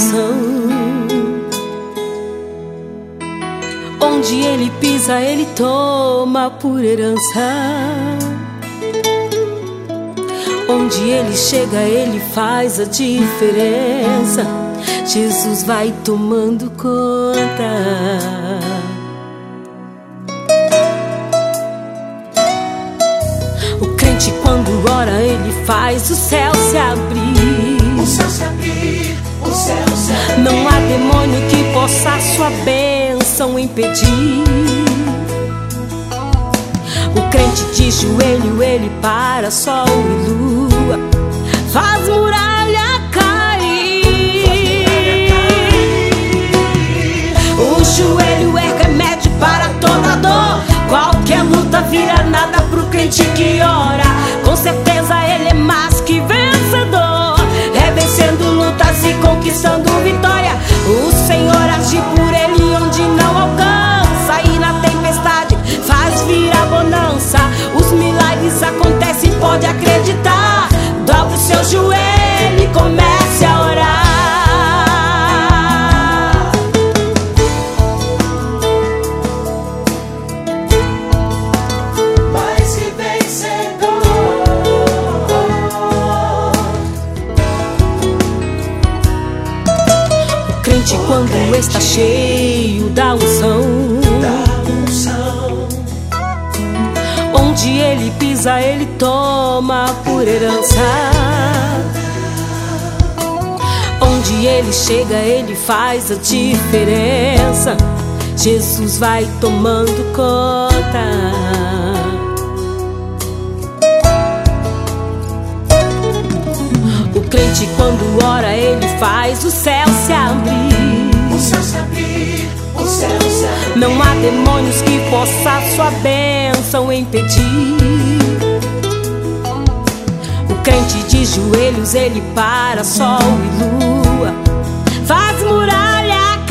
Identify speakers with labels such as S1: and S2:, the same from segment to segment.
S1: unção. Onde ele pisa, ele toma por herança. Onde ele chega, ele faz a diferença. Jesus vai tomando conta. O crente, quando ora, ele faz o céu se abrir.
S2: O céu se abrir, o céu se abrir.
S1: Não há demônio que possa a sua bênção impedir. O crente de joelho, ele para sol e lua, faz muralha cair. O joelho é remédio para toda dor. Qualquer luta vira nada pro crente que ora. Com certeza ele é mais que vencedor, é vencendo lutas e conquistando vitória. O Senhor age por ele onde não alcança, e na tempestade faz vir a bonança. Os milagres acontecem, pode acreditar. Dobre o seu joelho e comece a orar.
S2: Mais que vencedor.
S1: O crente, quando está cheio da unção, onde ele pisa, ele toma por herança. Onde ele chega, ele faz a diferença. Jesus vai tomando conta. O crente, quando ora, ele faz o céu se abrir.
S2: O céu se abrir, o céu se abrir.
S1: Não há demônios que possa a sua bênção impedir. O crente de joelhos, ele para sol e lua, faz muralha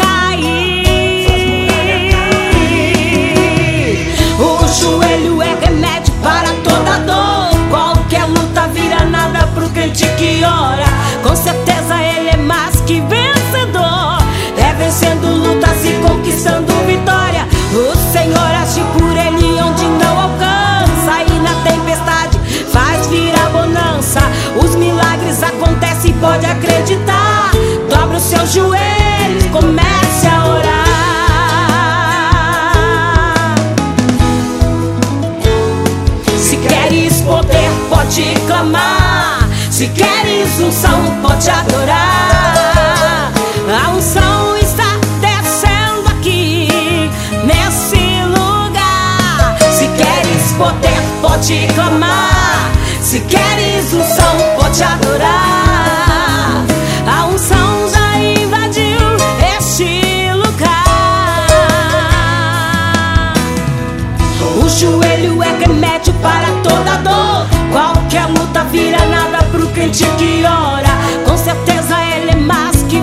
S1: cair. O joelho é remédio para toda dor. Qualquer luta vira nada pro crente que ora. Com certeza ele é mais que vencedor, é vencendo lutas e conquistando vitória. O Senhor age por ele onde não alcança, e na tempestade faz vir a bonança. Os milagres acontecem, pode acreditar. Dobra os seus joelhos, comece a orar. Se queres poder, pode clamar. Se queres unção, pode adorar. A unção está descendo aqui, nesse lugar. Se queres poder, pode clamar. Se queres unção, pode adorar. A unção já invadiu este lugar. O joelho é remédio para toda dor. Qualquer luta vira nada pro crente que ora. Com certeza ele é mais que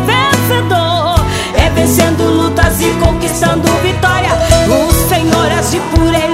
S1: vencedor, é vencendo lutas e conquistando vitória. O Senhor age por ele